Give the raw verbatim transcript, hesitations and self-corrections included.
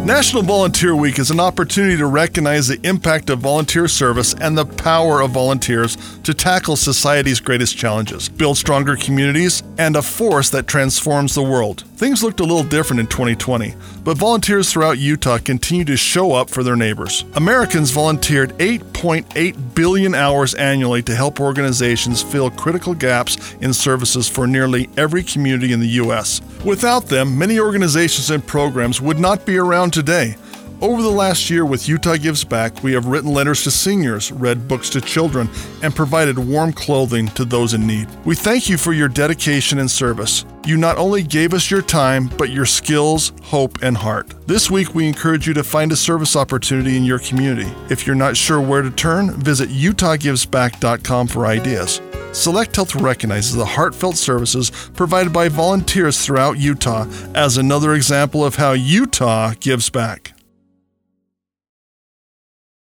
National Volunteer Week is an opportunity to recognize the impact of volunteer service and the power of volunteers to tackle society's greatest challenges, build stronger communities, and a force that transforms the world. Things looked a little different in twenty twenty, but volunteers throughout Utah continue to show up for their neighbors. Americans volunteered eight point eight billion hours annually to help organizations fill critical gaps in services for nearly every community in the U S. Without them, many organizations and programs would not be around today. Over the last year with Utah Gives Back, we have written letters to seniors, read books to children, and provided warm clothing to those in need. We thank you for your dedication and service. You not only gave us your time, but your skills, hope, and heart. This week, we encourage you to find a service opportunity in your community. If you're not sure where to turn, visit utah gives back dot com for ideas. Select Health recognizes the heartfelt services provided by volunteers throughout Utah as another example of how Utah gives back.